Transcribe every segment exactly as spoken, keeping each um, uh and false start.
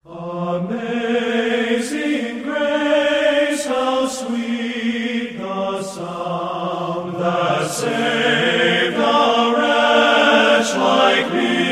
Amazing grace, how sweet the sound that saved a wretch like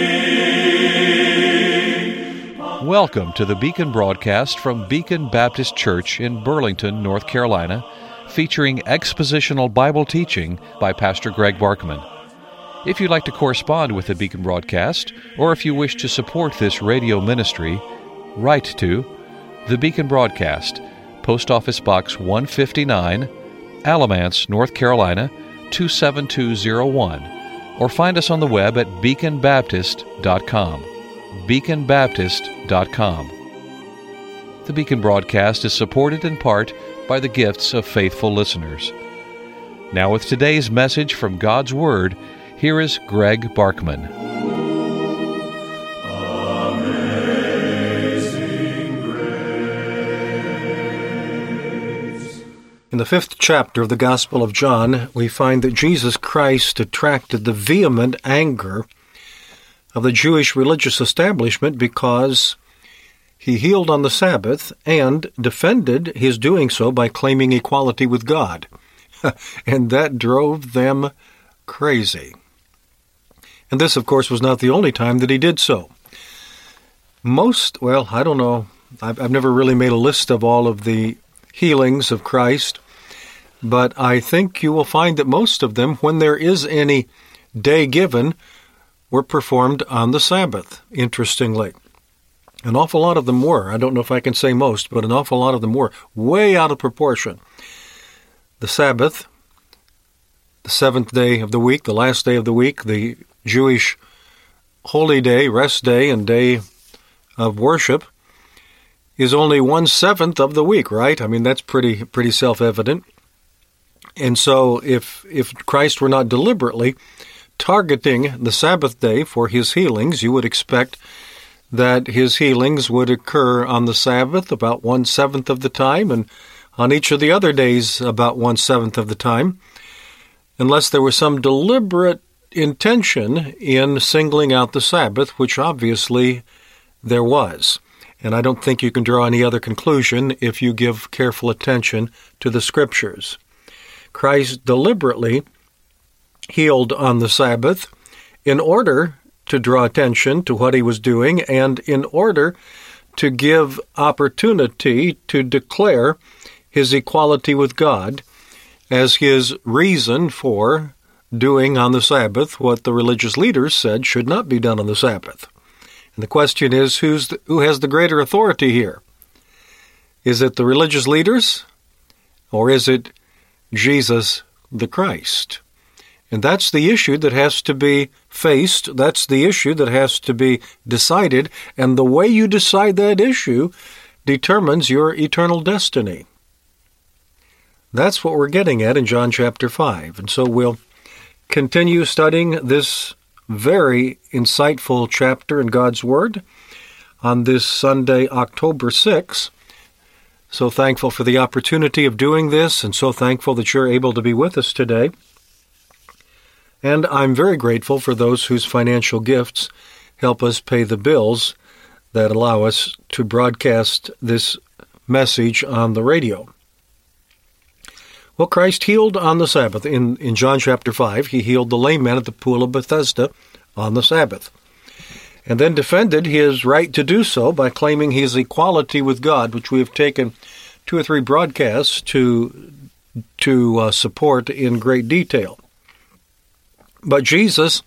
me. Welcome to the Beacon broadcast from Beacon Baptist Church in Burlington, North Carolina, featuring expositional Bible teaching by Pastor Greg Barkman. If you'd like to correspond with the Beacon broadcast, or if you wish to support this radio ministry, write to The Beacon Broadcast, Post Office Box one fifty-nine, Alamance, North Carolina, two seven two zero one, or find us on the web at beacon baptist dot com. beacon baptist dot com. The Beacon Broadcast is supported in part by the gifts of faithful listeners. Now with today's message from God's Word, here is Greg Barkman. In the fifth chapter of the Gospel of John, we find that Jesus Christ attracted the vehement anger of the Jewish religious establishment because he healed on the Sabbath and defended his doing so by claiming equality with God. And that drove them crazy. And this, of course, was not the only time that he did so. Most, well, I don't know, I've, I've never really made a list of all of the healings of Christ, but I think you will find that most of them, when there is any day given, were performed on the Sabbath, interestingly. An awful lot of them were. I don't know if I can say most, but an awful lot of them were way out of proportion. The Sabbath, the seventh day of the week, the last day of the week, the Jewish holy day, rest day, and day of worship, is only one-seventh of the week, right? I mean, that's pretty pretty self-evident. And so if if Christ were not deliberately targeting the Sabbath day for his healings, you would expect that his healings would occur on the Sabbath about one-seventh of the time, and on each of the other days about one-seventh of the time, unless there was some deliberate intention in singling out the Sabbath, which obviously there was. And I don't think you can draw any other conclusion if you give careful attention to the Scriptures. Christ deliberately healed on the Sabbath in order to draw attention to what he was doing and in order to give opportunity to declare his equality with God as his reason for doing on the Sabbath what the religious leaders said should not be done on the Sabbath. And the question is, who's the, who has the greater authority here? Is it the religious leaders, or is it Jesus the Christ? And that's the issue that has to be faced. That's the issue that has to be decided. And the way you decide that issue determines your eternal destiny. That's what we're getting at in John chapter five. And so we'll continue studying this very insightful chapter in God's Word on this Sunday, October sixth. So thankful for the opportunity of doing this, and so thankful that you're able to be with us today. And I'm very grateful for those whose financial gifts help us pay the bills that allow us to broadcast this message on the radio. Well, Christ healed on the Sabbath. In, in John chapter five, he healed the lame man at the pool of Bethesda on the Sabbath, and then defended his right to do so by claiming his equality with God, which we have taken two or three broadcasts to, to uh, support in great detail. But Jesus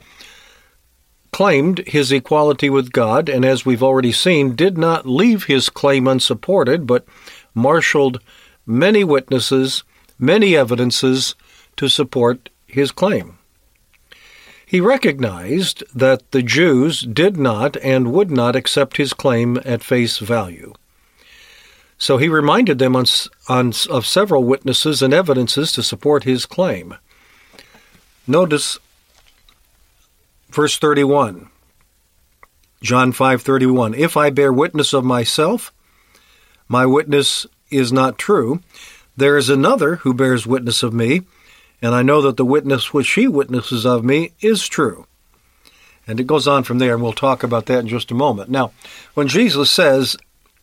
claimed his equality with God, and as we've already seen, did not leave his claim unsupported, but marshaled many witnesses, many evidences to support his claim. He recognized that the Jews did not and would not accept his claim at face value. So he reminded them on, on, of several witnesses and evidences to support his claim. Notice verse thirty-one, John five thirty-one. If I bear witness of myself, my witness is not true. There is another who bears witness of me, and I know that the witness which he witnesses of me is true. And it goes on from there, and we'll talk about that in just a moment. Now, when Jesus says,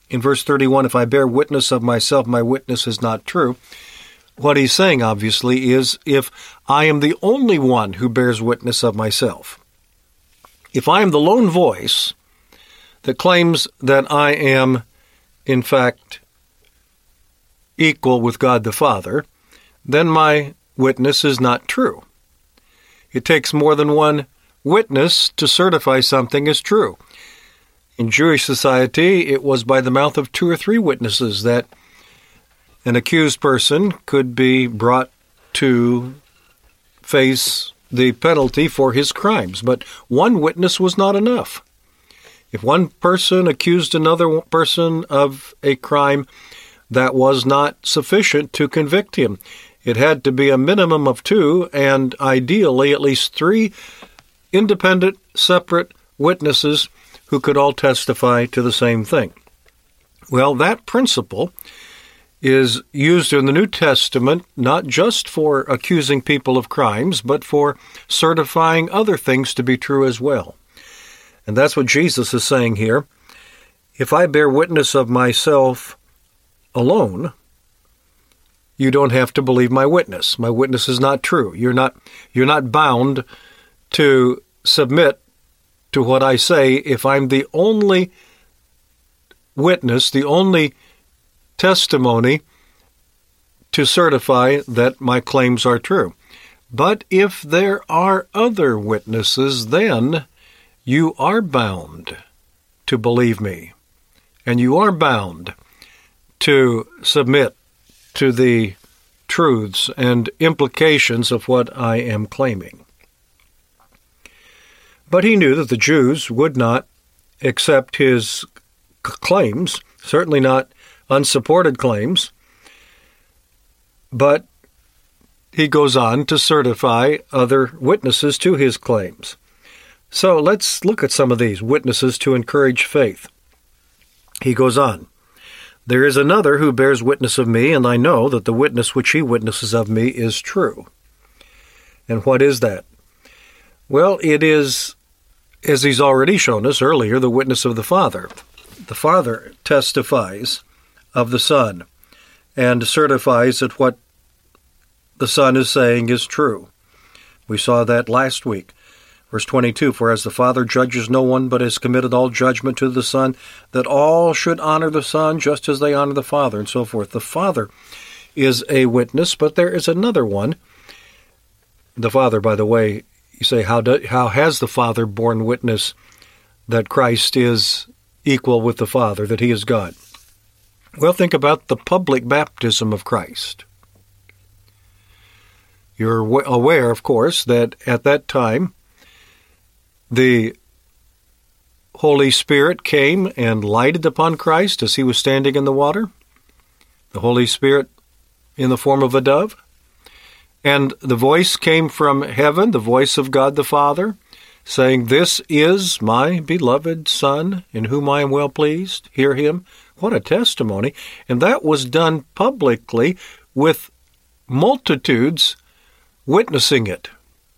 in verse thirty-one, if I bear witness of myself, my witness is not true. What he's saying, obviously, is if I am the only one who bears witness of myself, if I am the lone voice that claims that I am, in fact, equal with God the Father, then my witness is not true. It takes more than one witness to certify something is true. In Jewish society, it was by the mouth of two or three witnesses that an accused person could be brought to face the penalty for his crimes. But one witness was not enough. If one person accused another person of a crime, that was not sufficient to convict him. It had to be a minimum of two, and ideally at least three independent, separate witnesses who could all testify to the same thing. Well, that principle is used in the New Testament not just for accusing people of crimes, but for certifying other things to be true as well. And that's what Jesus is saying here. If I bear witness of myself alone, you don't have to believe my witness. My witness is not true. You're not, you're not bound to submit to what I say if I'm the only witness, the only testimony to certify that my claims are true. But if there are other witnesses, then you are bound to believe me, and you are bound to submit to the truths and implications of what I am claiming. But he knew that the Jews would not accept his claims, certainly not unsupported claims, but he goes on to certify other witnesses to his claims. So let's look at some of these witnesses to encourage faith. He goes on, there is another who bears witness of me, and I know that the witness which he witnesses of me is true. And what is that? Well, it is, as he's already shown us earlier, the witness of the Father. The Father testifies of the Son and certifies that what the Son is saying is true. We saw that last week. Verse twenty-two, for as the Father judges no one, but has committed all judgment to the Son, that all should honor the Son just as they honor the Father, and so forth. The Father is a witness, but there is another one. The Father, by the way, you say, how, do, how has the Father borne witness that Christ is equal with the Father, that he is God? Well, think about the public baptism of Christ. You're aware, of course, that at that time, the Holy Spirit came and lighted upon Christ as he was standing in the water. The Holy Spirit in the form of a dove. And the voice came from heaven, the voice of God the Father, saying, this is my beloved Son, in whom I am well pleased. Hear him. What a testimony. And that was done publicly with multitudes witnessing it.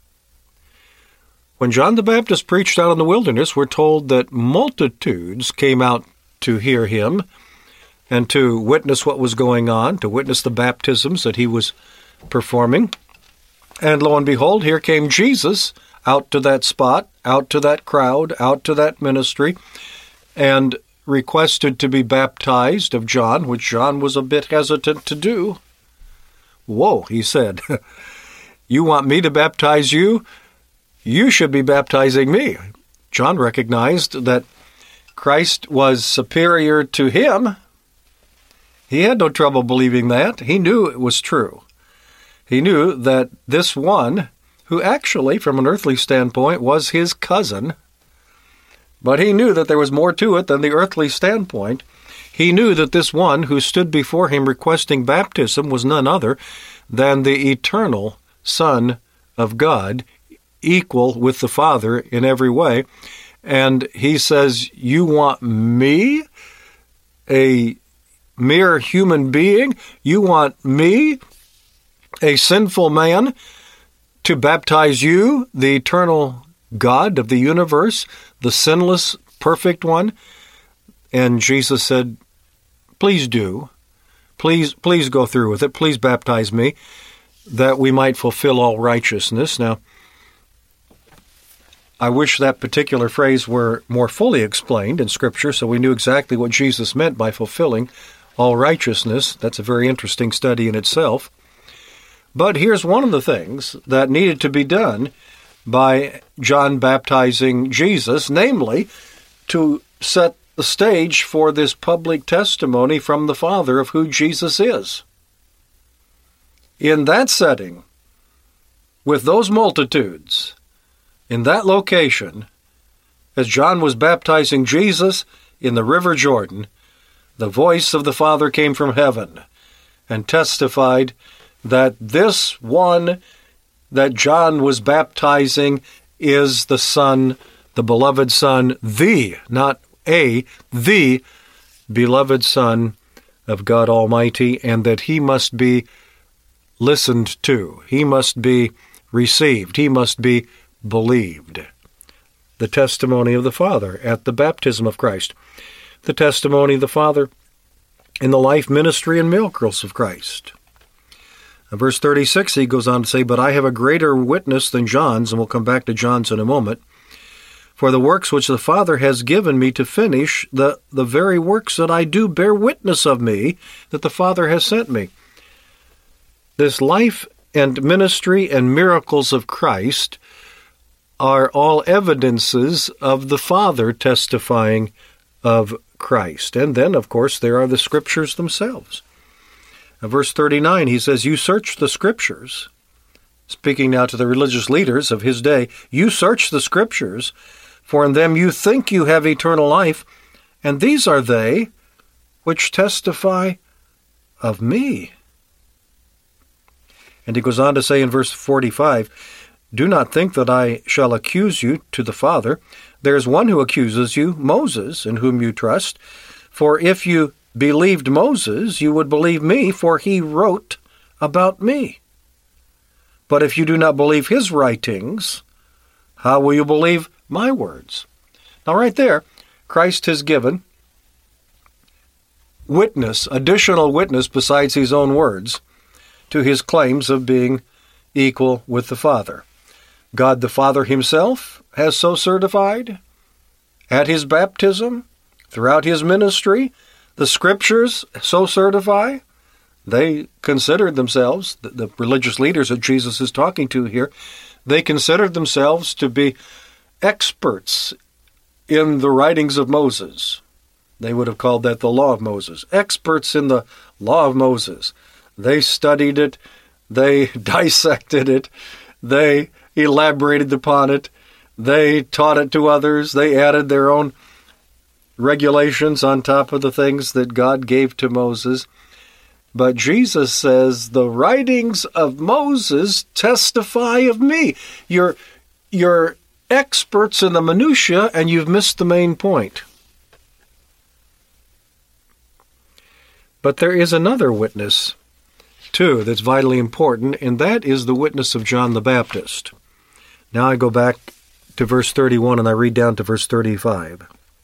When John the Baptist preached out in the wilderness, we're told that multitudes came out to hear him and to witness what was going on, to witness the baptisms that he was performing. And lo and behold, here came Jesus out to that spot, out to that crowd, out to that ministry, and requested to be baptized of John, which John was a bit hesitant to do. Whoa, he said, you want me to baptize you? You should be baptizing me. John recognized that Christ was superior to him. He had no trouble believing that. He knew it was true. He knew that this one, who actually, from an earthly standpoint, was his cousin, but he knew that there was more to it than the earthly standpoint. He knew that this one who stood before him requesting baptism was none other than the eternal Son of God, equal with the Father in every way. And he says, you want me, a mere human being? You want me, a sinful man, to baptize you, the eternal God of the universe, the sinless, perfect one? And Jesus said, please do. Please, please go through with it. Please baptize me, that we might fulfill all righteousness. Now, I wish that particular phrase were more fully explained in Scripture so we knew exactly what Jesus meant by fulfilling all righteousness. That's a very interesting study in itself. But here's one of the things that needed to be done by John baptizing Jesus, namely, to set the stage for this public testimony from the Father of who Jesus is. In that setting, with those multitudes, in that location, as John was baptizing Jesus in the River Jordan, the voice of the Father came from heaven and testified that this one that John was baptizing is the Son, the beloved Son, the, not a, the beloved Son of God Almighty, and that he must be listened to. He must be received. He must be believed. The testimony of the Father at the baptism of Christ. The testimony of the Father in the life, ministry, and miracles of Christ. In verse thirty-six, he goes on to say, "But I have a greater witness than John's," and we'll come back to John's in a moment, "for the works which the Father has given me to finish, the, the very works that I do bear witness of me, that the Father has sent me." This life and ministry and miracles of Christ are all evidences of the Father testifying of Christ. And then, of course, there are the Scriptures themselves. In verse thirty-nine, he says, "You search the Scriptures," speaking now to the religious leaders of his day, "you search the Scriptures, for in them you think you have eternal life, and these are they which testify of me." And he goes on to say in verse forty-five, "Do not think that I shall accuse you to the Father. There is one who accuses you, Moses, in whom you trust. For if you believed Moses, you would believe me, for he wrote about me. But if you do not believe his writings, how will you believe my words?" Now right there, Christ has given witness, additional witness besides his own words, to his claims of being equal with the Father. God the Father himself has so certified at his baptism, throughout his ministry. The Scriptures so certify. They considered themselves, the, the religious leaders that Jesus is talking to here, they considered themselves to be experts in the writings of Moses. They would have called that the law of Moses. Experts in the law of Moses. They studied it. They dissected it. They elaborated upon it. They taught it to others. They added their own regulations on top of the things that God gave to Moses. But Jesus says, the writings of Moses testify of me. You're, you're experts in the minutiae, and you've missed the main point. But there is another witness, too, that's vitally important, and that is the witness of John the Baptist. Now I go back to verse thirty-one, and I read down to verse thirty-five.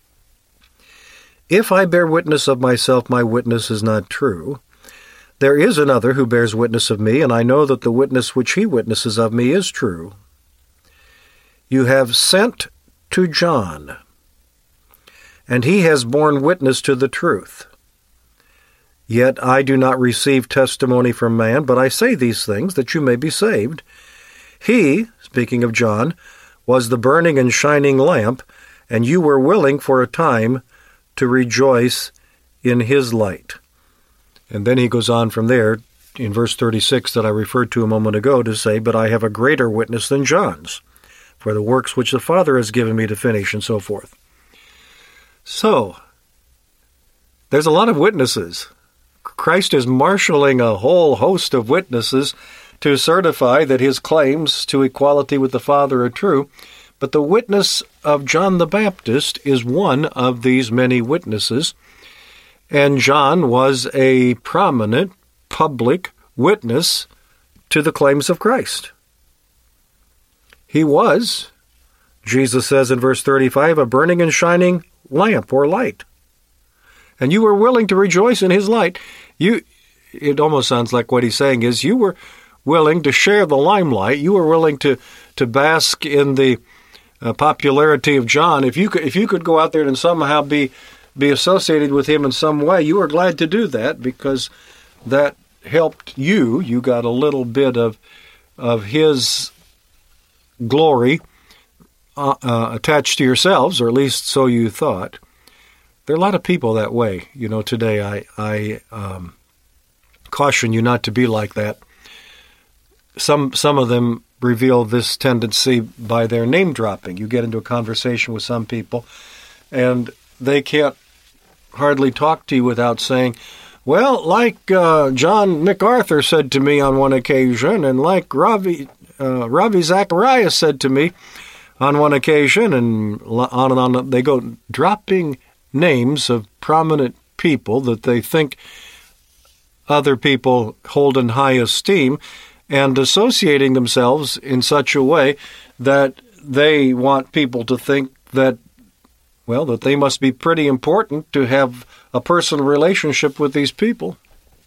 "If I bear witness of myself, my witness is not true. There is another who bears witness of me, and I know that the witness which he witnesses of me is true. You have sent to John, and he has borne witness to the truth. Yet I do not receive testimony from man, but I say these things that you may be saved. He," speaking of John, "was the burning and shining lamp, and you were willing for a time to rejoice in his light." And then he goes on from there, in verse thirty-six that I referred to a moment ago, to say, "But I have a greater witness than John's, for the works which the Father has given me to finish," and so forth. So, there's a lot of witnesses. Christ is marshaling a whole host of witnesses to certify that his claims to equality with the Father are true, but the witness of John the Baptist is one of these many witnesses, and John was a prominent public witness to the claims of Christ. He was, Jesus says in verse thirty-five, a burning and shining lamp or light. and you were willing to rejoice in his light, you, it almost sounds like what he's saying is you were willing to share the limelight. You were willing to, to bask in the uh, popularity of John. If you could, if you could go out there and somehow be be associated with him in some way, you were glad to do that because that helped you. You got a little bit of of his glory uh, uh, attached to yourselves, or at least so you thought. There are a lot of people that way. You know, today I, I um, caution you not to be like that. Some some of them reveal this tendency by their name dropping. You get into a conversation with some people, and they can't hardly talk to you without saying, well, like uh, John MacArthur said to me on one occasion, and like Ravi, uh, Ravi Zacharias said to me on one occasion, and on and on. They go dropping names of prominent people that they think other people hold in high esteem, and associating themselves in such a way that they want people to think that, well, that they must be pretty important to have a personal relationship with these people.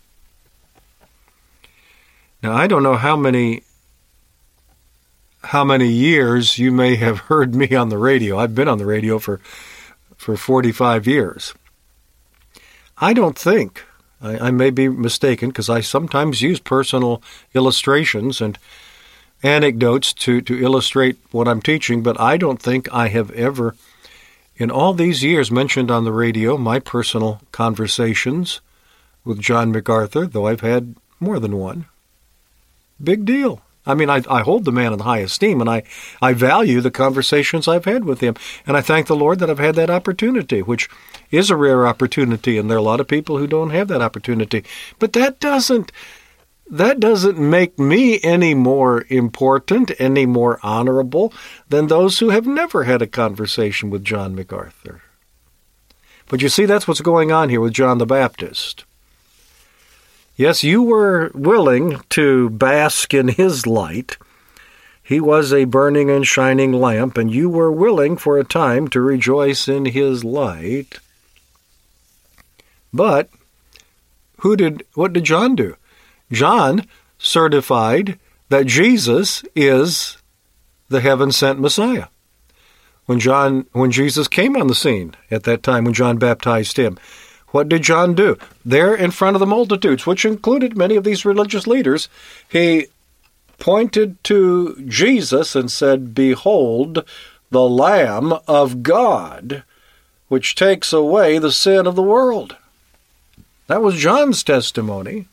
Now, I don't know how many how many years you may have heard me on the radio. I've been on the radio for, for forty-five years. I don't think, I, I may be mistaken, because I sometimes use personal illustrations and anecdotes to, to illustrate what I'm teaching, but I don't think I have ever, in all these years, mentioned on the radio my personal conversations with John MacArthur, though I've had more than one. Big deal. I mean, I, I hold the man in high esteem, and I, I value the conversations I've had with him. And I thank the Lord that I've had that opportunity, which is a rare opportunity, and there are a lot of people who don't have that opportunity. But that doesn't that doesn't make me any more important, any more honorable than those who have never had a conversation with John MacArthur. But you see, that's what's going on here with John the Baptist. Yes, you were willing to bask in his light. He was a burning and shining lamp, and you were willing for a time to rejoice in his light. But who did? What did John do? John certified that Jesus is the heaven-sent Messiah. When John, when Jesus came on the scene at that time, when John baptized him, what did John do? There in front of the multitudes, which included many of these religious leaders, he pointed to Jesus and said, "Behold, the Lamb of God, which takes away the sin of the world." That was John's testimony.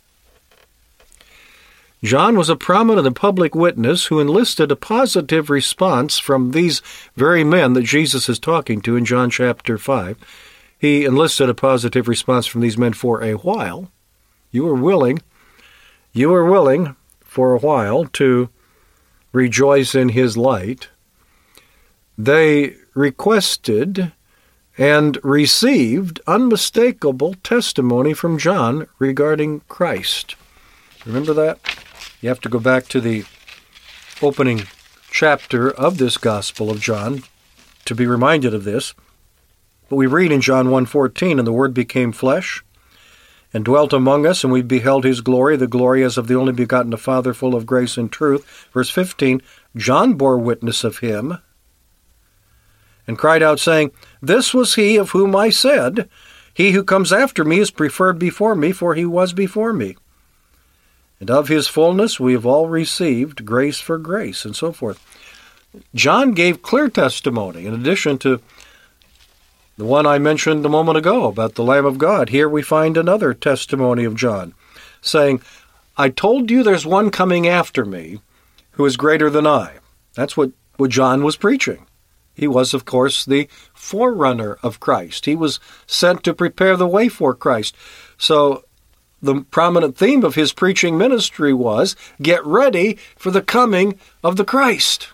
John was a prominent and public witness who enlisted a positive response from these very men that Jesus is talking to in John chapter five. He enlisted a positive response from these men for a while. You were willing, you were willing for a while to rejoice in his light. They requested and received unmistakable testimony from John regarding Christ. Remember that? You have to go back to the opening chapter of this Gospel of John to be reminded of this. But we read in John one fourteen, "And the Word became flesh, and dwelt among us, and we beheld his glory, the glory as of the only begotten of Father, full of grace and truth." Verse fifteen, "John bore witness of him, and cried out, saying, This was he of whom I said, He who comes after me is preferred before me, for he was before me. And of his fullness we have all received grace for grace," and so forth. John gave clear testimony, in addition to the one I mentioned a moment ago about the Lamb of God. Here we find another testimony of John, saying, "I told you there's one coming after me who is greater than I." That's what, what John was preaching. He was, of course, the forerunner of Christ. He was sent to prepare the way for Christ. So the prominent theme of his preaching ministry was, get ready for the coming of the Christ.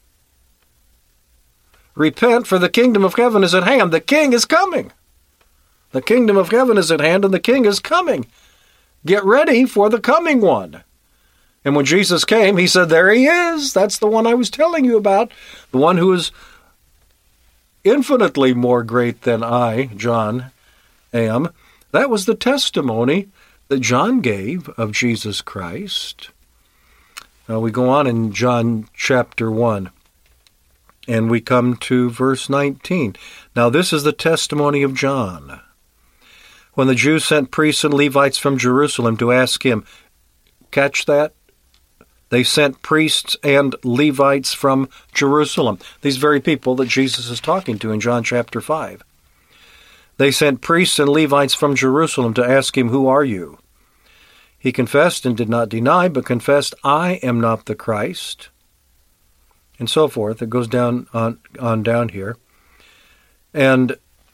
Repent, for the kingdom of heaven is at hand. The king is coming. The kingdom of heaven is at hand, and the king is coming. Get ready for the coming one. And when Jesus came, he said, there he is. That's the one I was telling you about. The one who is infinitely more great than I, John, am. That was the testimony that John gave of Jesus Christ. Now we go on in John chapter one, and we come to verse nineteen. Now this is the testimony of John. When the Jews sent priests and Levites from Jerusalem to ask him, catch that? They sent priests and Levites from Jerusalem. These very people that Jesus is talking to in John chapter five. They sent priests and Levites from Jerusalem to ask him, who are you? He confessed and did not deny, but confessed, I am not the Christ, and so forth. It goes down on, on down here. And,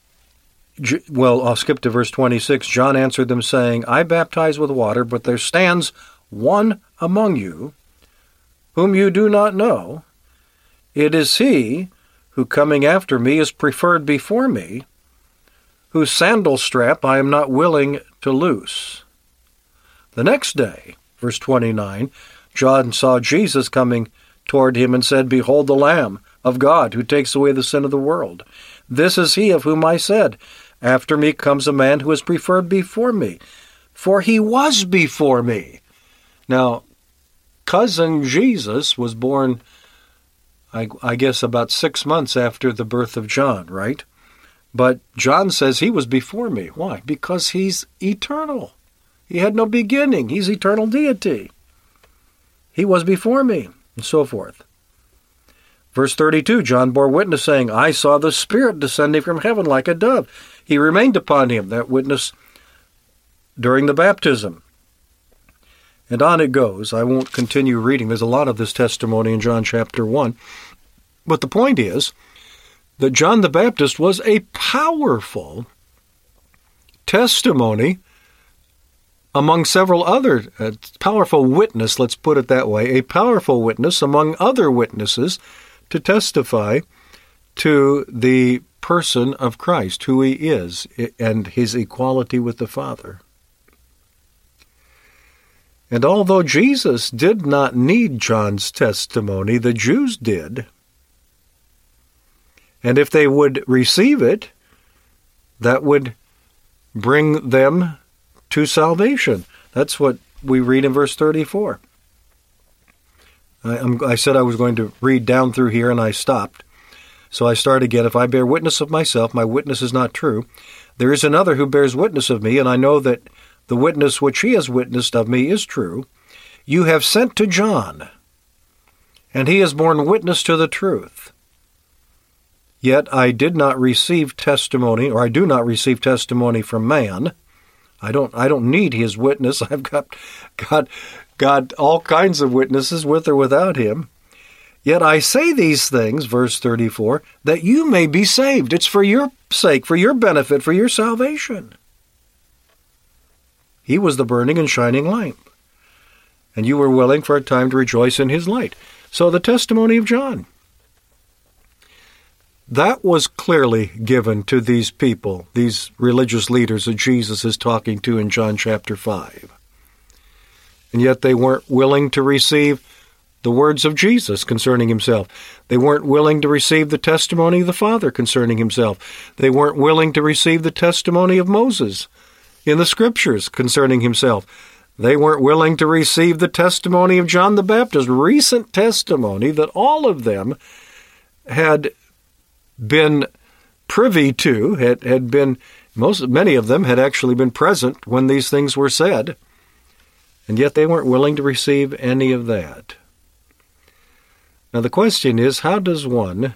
well, I'll skip to verse twenty-six. John answered them, saying, I baptize with water, but there stands one among you, whom you do not know. It is he who coming after me is preferred before me, whose sandal strap I am not willing to loose. The next day, verse twenty-nine, John saw Jesus coming toward him and said, Behold the Lamb of God who takes away the sin of the world. This is he of whom I said, After me comes a man who is preferred before me, for he was before me. Now, cousin Jesus was born, I, I guess, about six months after the birth of John, right? But John says he was before me. Why? Because he's eternal. He had no beginning. He's eternal deity. He was before me, and so forth. Verse thirty-two, John bore witness, saying, I saw the Spirit descending from heaven like a dove. He remained upon him, that witness, during the baptism. And on it goes. I won't continue reading. There's a lot of this testimony in John chapter one. But the point is that John the Baptist was a powerful testimony among several other, uh, powerful witness, let's put it that way, a powerful witness among other witnesses to testify to the person of Christ, who he is, and his equality with the Father. And although Jesus did not need John's testimony, the Jews did. And if they would receive it, that would bring them to salvation. That's what we read in verse thirty-four. I, I'm, I said I was going to read down through here, and I stopped. So I start again. If I bear witness of myself, my witness is not true. There is another who bears witness of me, and I know that the witness which he has witnessed of me is true. You have sent to John, and he has borne witness to the truth. Yet I did not receive testimony, or I do not receive testimony from man. I don't I don't need his witness. I've got, got, got all kinds of witnesses with or without him. Yet I say these things, verse thirty-four, that you may be saved. It's for your sake, for your benefit, for your salvation. He was the burning and shining lamp, and you were willing for a time to rejoice in his light. So the testimony of John, that was clearly given to these people, these religious leaders that Jesus is talking to in John chapter five. And yet they weren't willing to receive the words of Jesus concerning himself. They weren't willing to receive the testimony of the Father concerning himself. They weren't willing to receive the testimony of Moses in the Scriptures concerning himself. They weren't willing to receive the testimony of John the Baptist, recent testimony that all of them had been privy to, had, had been, most many of them had actually been present when these things were said, and yet they weren't willing to receive any of that. Now the question is, how does one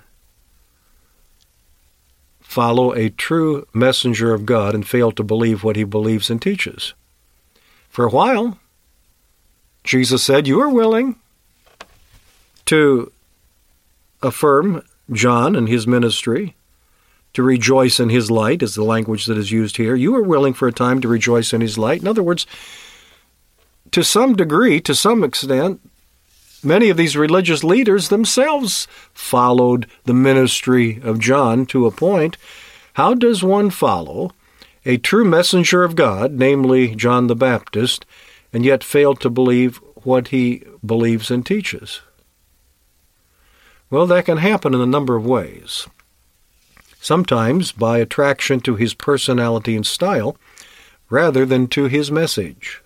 follow a true messenger of God and fail to believe what he believes and teaches? For a while, Jesus said, you are willing to affirm John and his ministry, to rejoice in his light, is the language that is used here. You are willing for a time to rejoice in his light. In other words, to some degree, to some extent, many of these religious leaders themselves followed the ministry of John to a point. How does one follow a true messenger of God, namely John the Baptist, and yet fail to believe what he believes and teaches? Well, that can happen in a number of ways. sometimes by attraction to his personality and style, rather than to his message.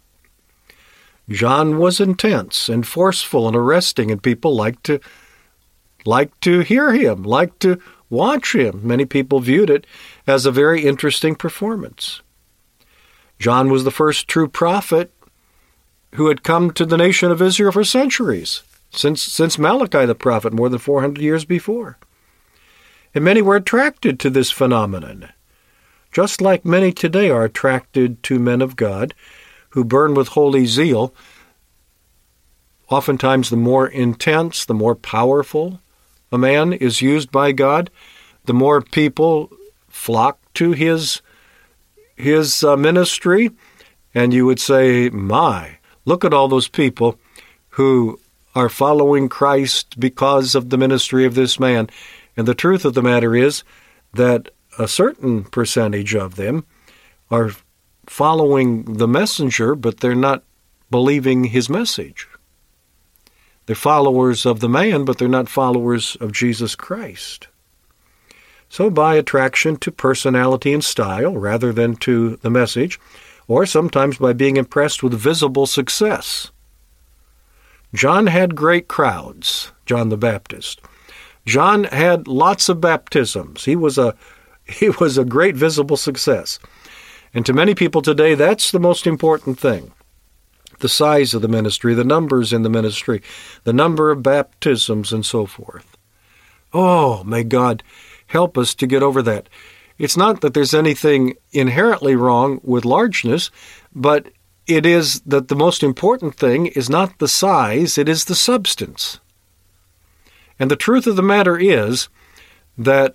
John was intense and forceful and arresting, and people liked to liked to hear him, liked to watch him. Many people viewed it as a very interesting performance. John was the first true prophet who had come to the nation of Israel for centuries, since, since Malachi the prophet, more than four hundred years before. And many were attracted to this phenomenon, just like many today are attracted to men of God who burn with holy zeal. Oftentimes the more intense, the more powerful a man is used by God, the more people flock to his, his uh, ministry. And you would say, my, look at all those people who are following Christ because of the ministry of this man. And the truth of the matter is that a certain percentage of them are following the messenger, but they're not believing his message. They're followers of the man, but they're not followers of Jesus Christ. So by attraction to personality and style rather than to the message, or sometimes by being impressed with visible success. John had great crowds, John the Baptist. John had lots of baptisms. He was a he was a great visible success. And to many people today, that's the most important thing. The size of the ministry, the numbers in the ministry, the number of baptisms, and so forth. Oh, may God help us to get over that. It's not that there's anything inherently wrong with largeness, but it is that the most important thing is not the size, it is the substance. And the truth of the matter is that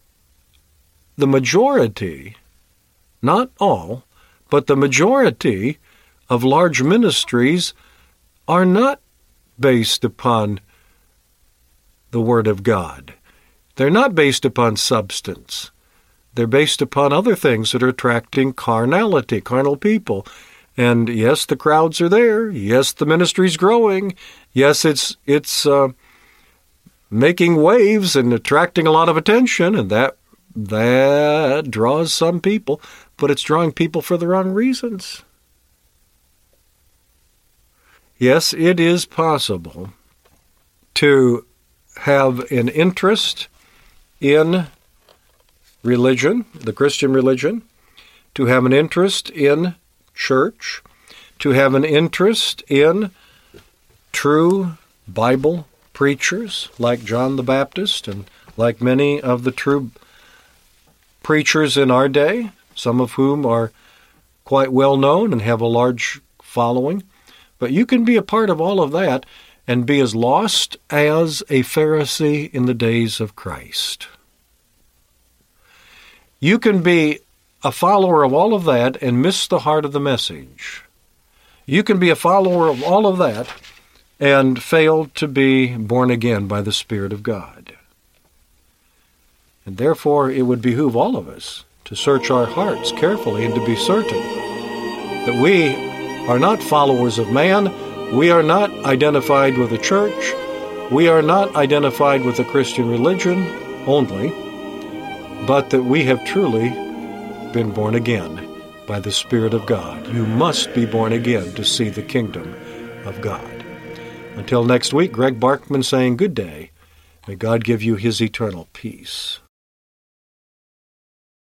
the majority, not all, but the majority of large ministries are not based upon the Word of God. They're not based upon substance. They're based upon other things that are attracting carnality, carnal people. And yes, the crowds are there. Yes, the ministry's growing. Yes, it's it's uh, making waves and attracting a lot of attention, and that that draws some people, but it's drawing people for the wrong reasons. Yes, it is possible to have an interest in religion, the Christian religion, to have an interest in church, to have an interest in true Bible preachers like John the Baptist and like many of the true preachers in our day, some of whom are quite well known and have a large following. But you can be a part of all of that and be as lost as a Pharisee in the days of Christ. You can be a follower of all of that and miss the heart of the message. You can be a follower of all of that and fail to be born again by the Spirit of God. And therefore, it would behoove all of us to search our hearts carefully and to be certain that we are not followers of man, we are not identified with a church, we are not identified with the Christian religion only, but that we have truly been born again by the Spirit of God. You must be born again to see the kingdom of God. Until next week, Greg Barkman saying good day. May God give you his eternal peace.